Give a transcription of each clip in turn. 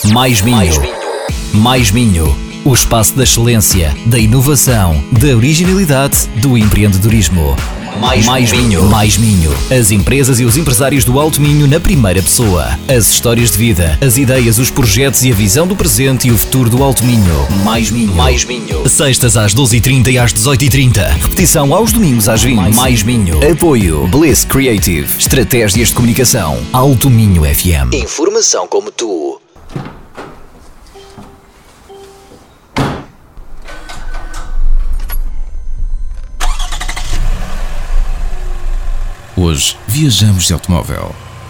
Mais Minho. Mais Minho. O espaço da excelência, da inovação, da originalidade, do empreendedorismo. Mais Minho. Mais Minho. As empresas e os empresários do Alto Minho na primeira pessoa. As histórias de vida, as ideias, os projetos e a visão do presente e o futuro do Alto Minho. Mais Minho. Mais Minho. Sextas às 12h30 e às 18h30. Repetição aos domingos às 20h. Mais Minho. Apoio Bliss Creative. Estratégias de comunicação. Alto Minho FM. Informação como tu. Hoje viajamos de automóvel.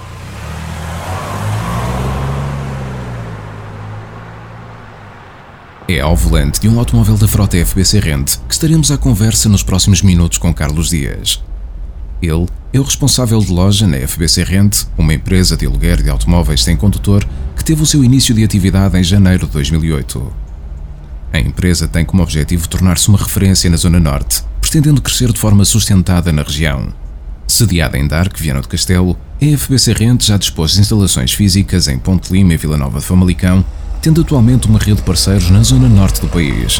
É ao volante de um automóvel da frota FBC Rent que estaremos à conversa nos próximos minutos com Carlos Dias. Ele é o responsável de loja na FBC Rent, uma empresa de aluguer de automóveis sem condutor que teve o seu início de atividade em janeiro de 2008. A empresa tem como objetivo tornar-se uma referência na Zona Norte, pretendendo crescer de forma sustentada na região. Sediada em Darque, Viana do Castelo, a FBC Rent já dispôs de instalações físicas em Ponte Lima e Vila Nova de Famalicão, tendo atualmente uma rede de parceiros na zona norte do país.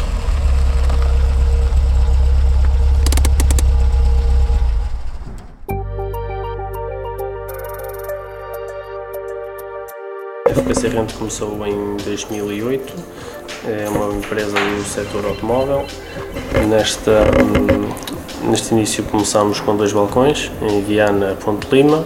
A FBC Rent começou em 2008, é uma empresa do setor automóvel. Neste início começámos com 2 balcões, em Viana, Ponte Lima,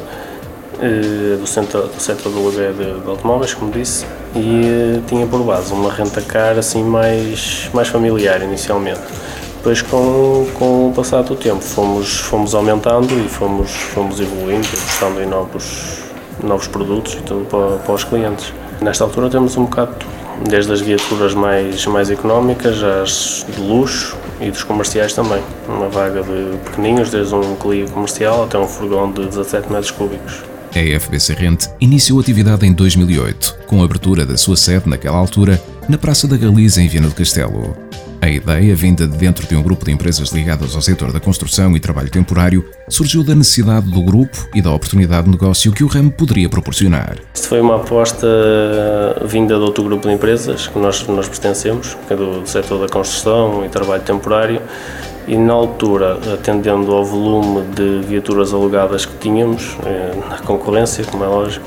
do setor do aluguer de automóveis, como disse, e tinha por base uma renta-car assim mais familiar inicialmente. Depois, com o passar do tempo, fomos aumentando e fomos evoluindo, apostando em novos produtos e tudo para os clientes. Nesta altura temos um bocado de tudo, desde as viaturas mais económicas, às de luxo e dos comerciais também. Uma vaga de pequeninos, desde um Clio comercial até um furgão de 17 metros cúbicos. A FBC Rent iniciou atividade em 2008, com a abertura da sua sede naquela altura, na Praça da Galiza, em Viana do Castelo. A ideia, vinda de dentro de um grupo de empresas ligadas ao setor da construção e trabalho temporário, surgiu da necessidade do grupo e da oportunidade de negócio que o ramo poderia proporcionar. Isto foi uma aposta vinda de outro grupo de empresas que nós pertencemos, que é do setor da construção e trabalho temporário, e na altura, atendendo ao volume de viaturas alugadas que tínhamos, na concorrência, como é lógico,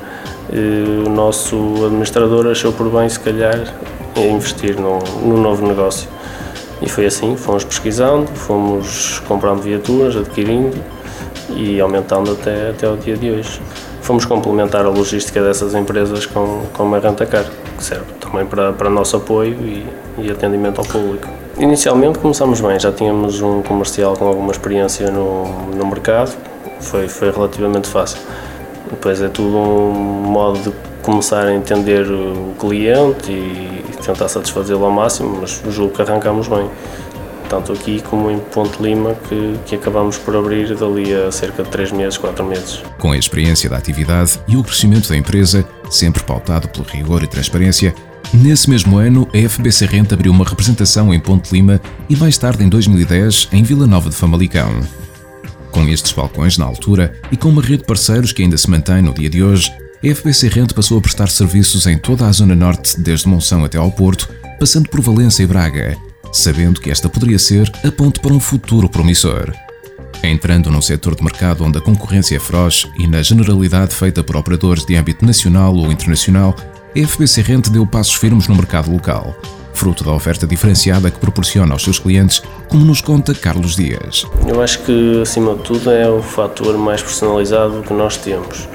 o nosso administrador achou por bem, se calhar, investir num novo negócio. E foi assim, fomos pesquisando, fomos comprando viaturas, adquirindo e aumentando até o dia de hoje. Fomos complementar a logística dessas empresas com uma renta-car, que serve também para nosso apoio e atendimento ao público. Inicialmente começámos bem, já tínhamos um comercial com alguma experiência no mercado, foi relativamente fácil. Depois é tudo um modo de começar a entender o cliente e tentar satisfazê-lo ao máximo, mas julgo que arrancamos bem, tanto aqui como em Ponte Lima, que acabamos por abrir dali a cerca de 3 meses, 4 meses. Com a experiência da atividade e o crescimento da empresa, sempre pautado pelo rigor e transparência, nesse mesmo ano a FBC Rent abriu uma representação em Ponte Lima e mais tarde, em 2010, em Vila Nova de Famalicão. Com estes balcões na altura e com uma rede de parceiros que ainda se mantém no dia de hoje, a FBC Rent passou a prestar serviços em toda a zona norte, desde Monção até ao Porto, passando por Valência e Braga, sabendo que esta poderia ser a ponte para um futuro promissor. Entrando num setor de mercado onde a concorrência é feroz e na generalidade feita por operadores de âmbito nacional ou internacional, a FBC Rent deu passos firmes no mercado local, fruto da oferta diferenciada que proporciona aos seus clientes, como nos conta Carlos Dias. Eu acho que, acima de tudo, é o fator mais personalizado que nós temos.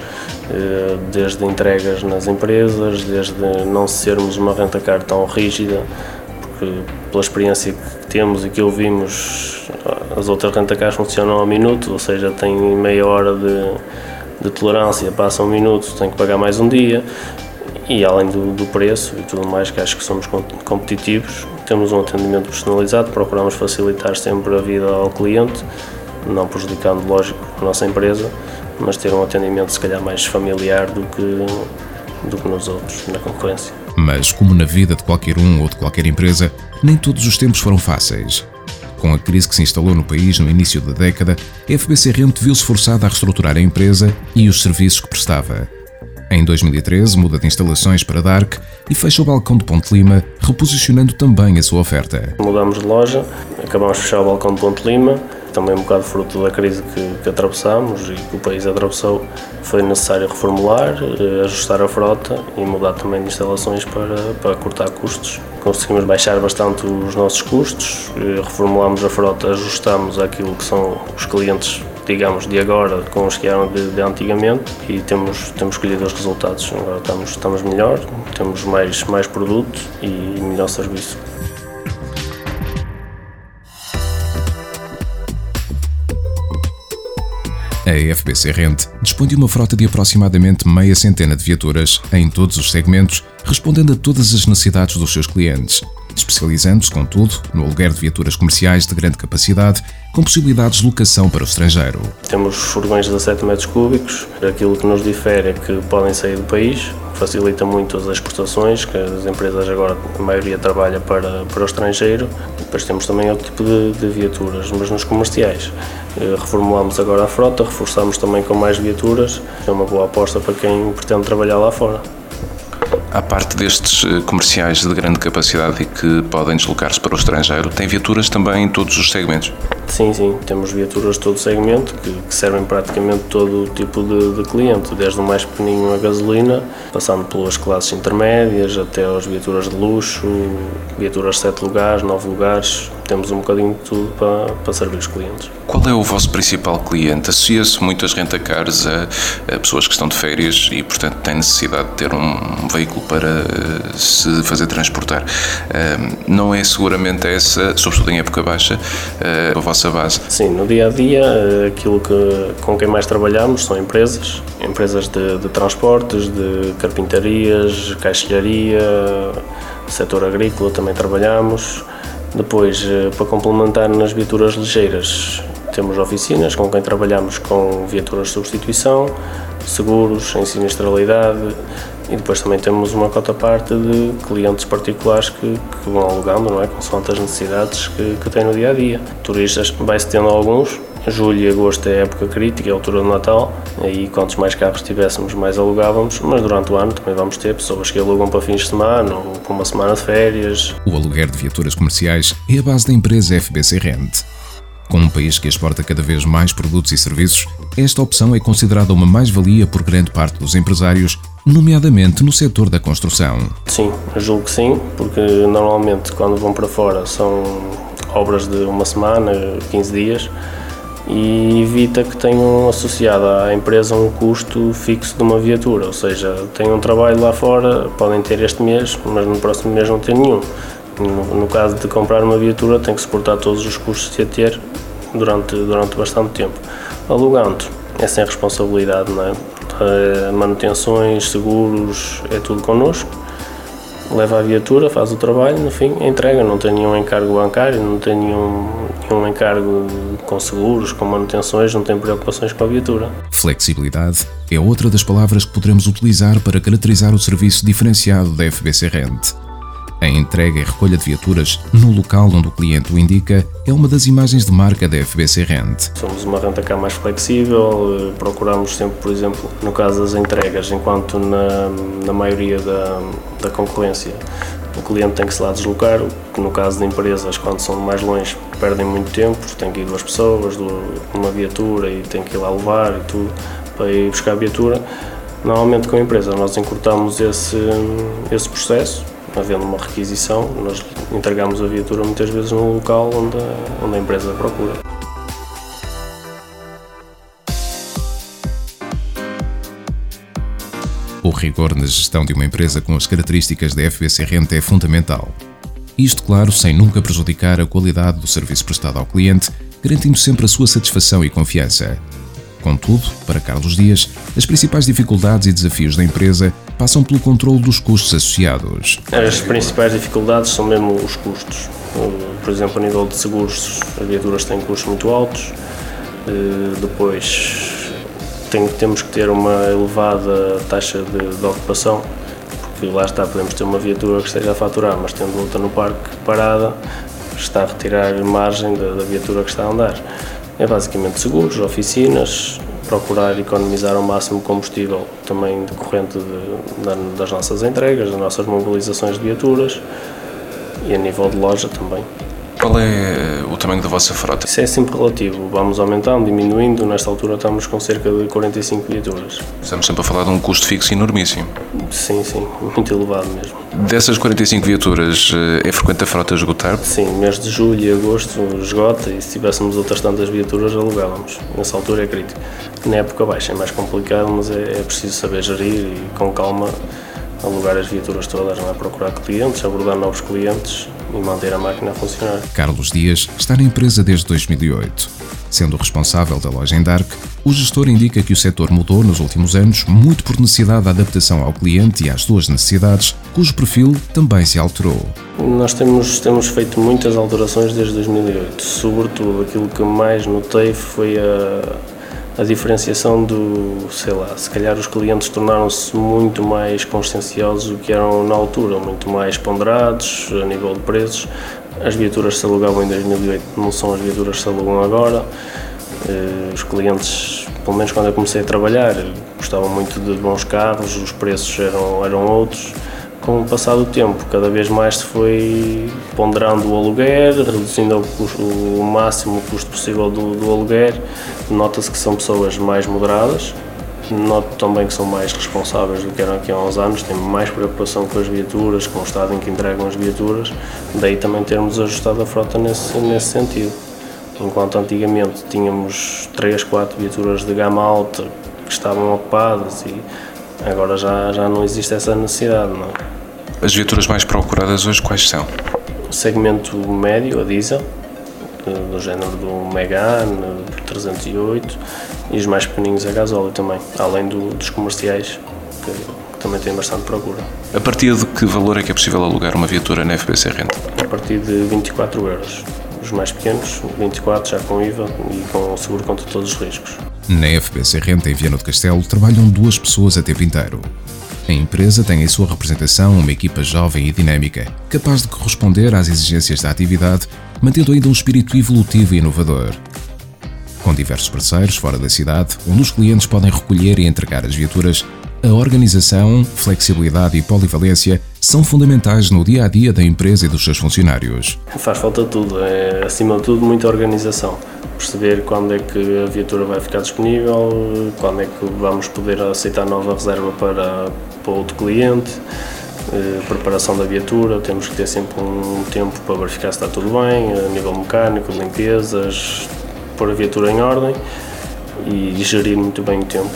Desde entregas nas empresas, desde não sermos uma renta-car tão rígida, porque pela experiência que temos e que ouvimos, as outras renta-cars funcionam ao minuto, ou seja, têm meia hora de tolerância, passa um minuto, tem que pagar mais um dia, e além do preço e tudo mais, que acho que somos competitivos, temos um atendimento personalizado, procuramos facilitar sempre a vida ao cliente, não prejudicando, lógico, a nossa empresa, mas ter um atendimento se calhar mais familiar do que nos outros, na concorrência. Mas, como na vida de qualquer um ou de qualquer empresa, nem todos os tempos foram fáceis. Com a crise que se instalou no país no início da década, a FBC Rent viu-se forçada a reestruturar a empresa e os serviços que prestava. Em 2013, muda de instalações para Dark e fecha o balcão de Ponte Lima, reposicionando também a sua oferta. Mudamos de loja, acabamos de fechar o balcão de Ponte Lima, também um bocado fruto da crise que atravessámos e que o país atravessou. Foi necessário reformular, ajustar a frota e mudar também de instalações para cortar custos. Conseguimos baixar bastante os nossos custos, reformulámos a frota, ajustámos àquilo que são os clientes, digamos, de agora com os que eram de antigamente, e temos colhido os resultados. Agora estamos melhor, temos mais produto e melhor serviço. A FBC Rent dispõe de uma frota de aproximadamente meia centena de viaturas em todos os segmentos, respondendo a todas as necessidades dos seus clientes, especializando-se, contudo, no aluguer de viaturas comerciais de grande capacidade, com possibilidades de locação para o estrangeiro. Temos furgões de 17 metros cúbicos, aquilo que nos difere é que podem sair do país, facilita muito as exportações, que as empresas agora, a maioria trabalha para o estrangeiro. Depois temos também outro tipo de viaturas, mas nos comerciais. Reformulamos agora a frota, reforçamos também com mais viaturas, é uma boa aposta para quem pretende trabalhar lá fora. À parte destes comerciais de grande capacidade e que podem deslocar-se para o estrangeiro, tem viaturas também em todos os segmentos? Sim, temos viaturas de todo o segmento que servem praticamente todo o tipo de cliente, desde o mais pequenino a gasolina, passando pelas classes intermédias até as viaturas de luxo, viaturas de 7 lugares, 9 lugares, temos um bocadinho de tudo para servir os clientes. Qual é o vosso principal cliente? Associa-se muitas rent-a-cars a pessoas que estão de férias e, portanto, têm necessidade de ter um veículo para se fazer transportar. Não é seguramente essa, sobretudo em época baixa, a vossa base? Sim, no dia-a-dia, aquilo com quem mais trabalhamos são empresas de transportes, de carpintarias, caixilharia, setor agrícola também trabalhamos. Depois, para complementar nas viaturas ligeiras, temos oficinas com quem trabalhamos com viaturas de substituição, seguros, em sinistralidade, e depois também temos uma cota parte de clientes particulares que vão alugando, não é? Consoante as necessidades que têm no dia-a-dia. Turistas vai-se tendo alguns. Julho e agosto é a época crítica, é a altura do Natal, aí quantos mais carros tivéssemos, mais alugávamos, mas durante o ano também vamos ter pessoas que alugam para fins de semana ou para uma semana de férias. O aluguer de viaturas comerciais é a base da empresa FBC Rent. Com um país que exporta cada vez mais produtos e serviços, esta opção é considerada uma mais-valia por grande parte dos empresários, nomeadamente no setor da construção. Sim, eu julgo que sim, porque normalmente quando vão para fora são obras de uma semana, 15 dias, e evita que tenham associado à empresa um custo fixo de uma viatura, ou seja, têm um trabalho lá fora, podem ter este mês, mas no próximo mês não ter nenhum. No caso de comprar uma viatura, tem que suportar todos os custos que ter durante bastante tempo. Alugando, é sem responsabilidade, não é? Manutenções, seguros, é tudo connosco. Leva a viatura, faz o trabalho, no fim entrega, não tem nenhum encargo bancário, não tem nenhum encargo com seguros, com manutenções, não tem preocupações com a viatura. Flexibilidade é outra das palavras que poderemos utilizar para caracterizar o serviço diferenciado da FBC Rent. A entrega e recolha de viaturas no local onde o cliente o indica é uma das imagens de marca da FBC Rent. Somos uma rent-a-car mais flexível, procuramos sempre, por exemplo, no caso das entregas, enquanto na maioria da concorrência o cliente tem que se lá deslocar, que no caso de empresas, quando são mais longe, perdem muito tempo, tem que ir 2 pessoas, uma viatura e tem que ir lá levar e tudo para ir buscar a viatura. Normalmente com a empresa nós encurtamos esse processo. Havendo uma requisição, nós entregamos a viatura muitas vezes no local onde a empresa procura. O rigor na gestão de uma empresa com as características da FBC Rent é fundamental. Isto, claro, sem nunca prejudicar a qualidade do serviço prestado ao cliente, garantindo sempre a sua satisfação e confiança. Contudo, para Carlos Dias, as principais dificuldades e desafios da empresa passam pelo controle dos custos associados. As principais dificuldades são mesmo os custos. Por exemplo, a nível de seguros, as viaturas têm custos muito altos. Depois, temos que ter uma elevada taxa de ocupação, porque lá está, podemos ter uma viatura que esteja a faturar, mas tendo outra no parque parada, está a retirar margem da viatura que está a andar. É basicamente seguros, oficinas, procurar economizar ao máximo combustível também decorrente das nossas entregas, das nossas mobilizações de viaturas e a nível de loja também. Qual é o tamanho da vossa frota? Isso é sempre relativo, vamos aumentando, diminuindo, nesta altura estamos com cerca de 45 viaturas. Estamos sempre a falar de um custo fixo enormíssimo. Sim, muito elevado mesmo. Dessas 45 viaturas, é frequente a frota esgotar? Sim, mês de julho e agosto esgota e se tivéssemos outras tantas viaturas alugávamos. Nessa altura é crítico. Na época baixa é mais complicado, mas é preciso saber gerir e com calma alugar as viaturas todas, não é? Procurar clientes, abordar novos clientes e manter a máquina a funcionar. Carlos Dias está na empresa desde 2008. Sendo responsável da loja Endarc, o gestor indica que o setor mudou nos últimos anos muito por necessidade de adaptação ao cliente e às suas necessidades, cujo perfil também se alterou. Nós temos feito muitas alterações desde 2008. Sobretudo, aquilo que mais notei foi a diferenciação se calhar os clientes tornaram-se muito mais conscienciosos do que eram na altura, muito mais ponderados a nível de preços. As viaturas que se alugavam em 2008 não são as viaturas que se alugam agora. Os clientes, pelo menos quando eu comecei a trabalhar, gostavam muito de bons carros, os preços eram outros. Com o passar do tempo, cada vez mais se foi ponderando o aluguer, reduzindo o máximo custo possível do aluguer. Nota-se que são pessoas mais moderadas, noto também que são mais responsáveis do que eram aqui há uns anos, têm mais preocupação com as viaturas, com o estado em que entregam as viaturas, daí também termos ajustado a frota nesse sentido. Enquanto antigamente tínhamos 3, 4 viaturas de gama alta que estavam ocupadas e agora já não existe essa necessidade, não é? As viaturas mais procuradas hoje quais são? O segmento médio, a diesel, do género do Megane, 308 e os mais pequeninhos a gasóleo também, além dos comerciais que também têm bastante procura. A partir de que valor é que é possível alugar uma viatura na FBC Rent? A partir de 24 euros. Os mais pequenos, 24 já com IVA e com o seguro contra todos os riscos. Na FBC Rent em Viana do Castelo trabalham 2 pessoas a tempo inteiro. A empresa tem em sua representação uma equipa jovem e dinâmica, capaz de corresponder às exigências da atividade, mantendo ainda um espírito evolutivo e inovador. Com diversos parceiros fora da cidade, onde os clientes podem recolher e entregar as viaturas, a organização, flexibilidade e polivalência são fundamentais no dia-a-dia da empresa e dos seus funcionários. Faz falta tudo, acima de tudo muita organização. Perceber quando é que a viatura vai ficar disponível, quando é que vamos poder aceitar nova reserva para outro cliente, preparação da viatura, temos que ter sempre um tempo para verificar se está tudo bem, a nível mecânico, limpezas, pôr a viatura em ordem e gerir muito bem o tempo.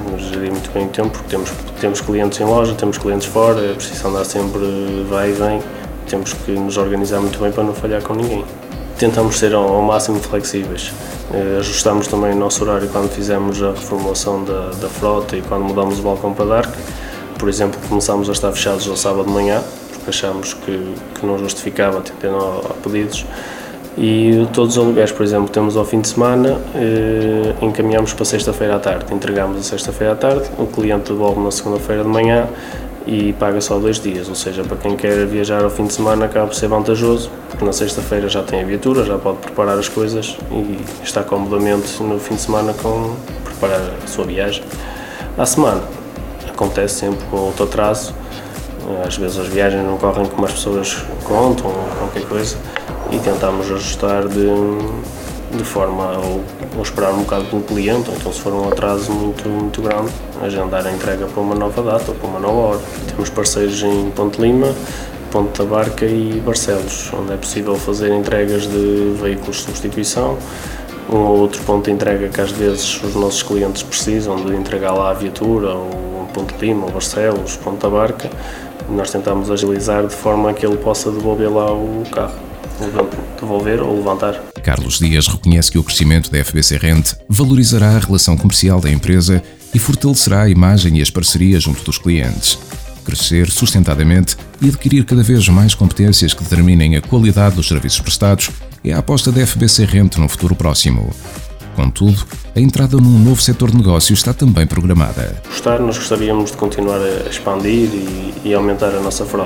Porque temos clientes em loja, temos clientes fora, é preciso andar sempre vai e vem, temos que nos organizar muito bem para não falhar com ninguém. Tentamos ser ao máximo flexíveis, ajustamos também o nosso horário quando fizemos a reformulação da frota e quando mudamos o balcão para Darc. Por exemplo, começámos a estar fechados ao sábado de manhã, porque achámos que não justificava atendendo a pedidos. E todos os aluguéis, por exemplo, temos ao fim de semana, encaminhamos para sexta-feira à tarde, entregamos a sexta-feira à tarde, o cliente devolve na segunda-feira de manhã e paga só 2 dias, ou seja, para quem quer viajar ao fim de semana acaba por ser vantajoso, porque na sexta-feira já tem a viatura, já pode preparar as coisas e está comodamente no fim de semana com preparar a sua viagem. À semana acontece sempre com outro atraso, às vezes as viagens não correm como as pessoas contam ou qualquer coisa e tentamos ajustar de forma ou esperar um bocado pelo cliente, ou então se for um atraso muito grande, agendar a entrega para uma nova data ou para uma nova hora. Temos parceiros em Ponte Lima, Ponte da Barca e Barcelos, onde é possível fazer entregas de veículos de substituição, um ou outro ponto de entrega que às vezes os nossos clientes precisam de entregar lá a viatura, ou Ponte Lima, ou Barcelos, Ponte da Barca, e nós tentamos agilizar de forma a que ele possa devolver lá o carro, devolver ou levantar. Carlos Dias reconhece que o crescimento da FBC Rent valorizará a relação comercial da empresa e fortalecerá a imagem e as parcerias junto dos clientes. Crescer sustentadamente e adquirir cada vez mais competências que determinem a qualidade dos serviços prestados é a aposta da FBC Rent no futuro próximo. Contudo, a entrada num novo setor de negócio está também programada. Nós gostaríamos de continuar a expandir e aumentar a nossa frota.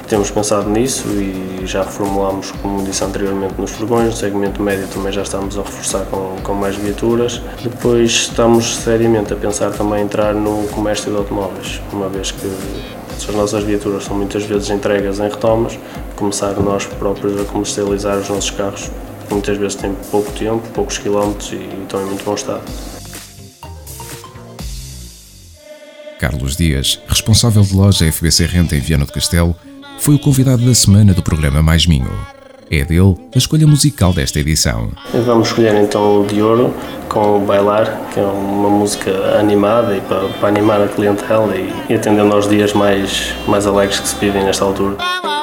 temos pensado nisso e já reformulamos, como disse anteriormente, nos furgões. No segmento médio também já estamos a reforçar com mais viaturas. Depois estamos seriamente a pensar também entrar no comércio de automóveis, uma vez que as nossas viaturas são muitas vezes entregas em retomas, começar nós próprios a comercializar os nossos carros, que muitas vezes têm pouco tempo, poucos quilómetros e estão em muito bom estado. Carlos Dias, responsável de loja FBC Renta em Viana do Castelo, foi o convidado da semana do programa Mais Minho. É dele a escolha musical desta edição. Vamos escolher então o De Ouro com o Bailar, que é uma música animada e para animar a clientela e atendendo aos dias mais alegres que se vivem nesta altura.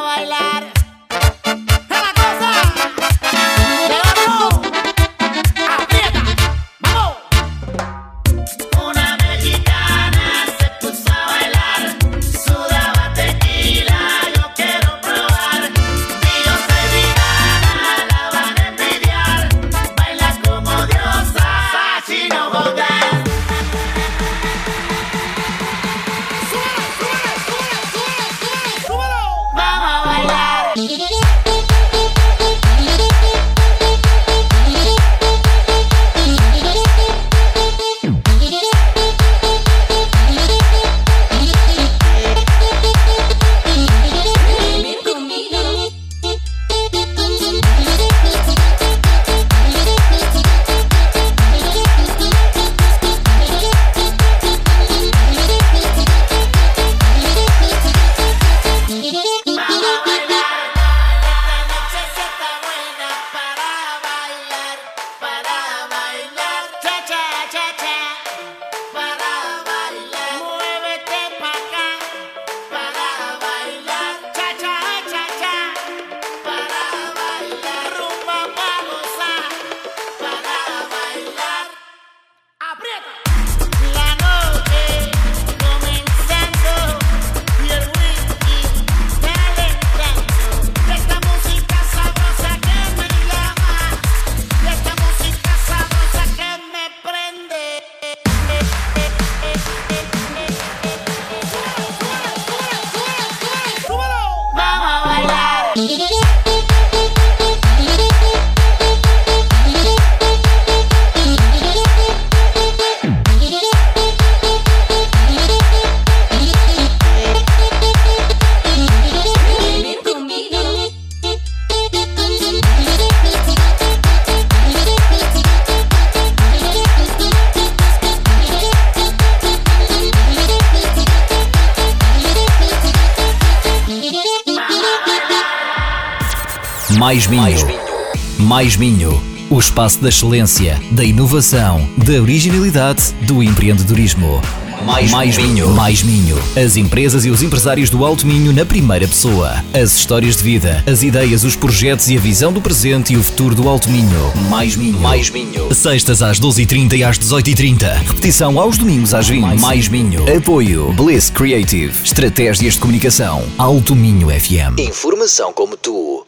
Mais Minho. Mais Minho. O espaço da excelência, da inovação, da originalidade, do empreendedorismo. Mais Minho. Mais Minho. As empresas e os empresários do Alto Minho na primeira pessoa. As histórias de vida, as ideias, os projetos e a visão do presente e o futuro do Alto Minho. Mais Minho. Mais Minho. Sextas às 12h30 e às 18h30. Repetição aos domingos às 20h. Mais Minho. Apoio Bliss Creative. Estratégias de comunicação. Alto Minho FM. Informação como tu.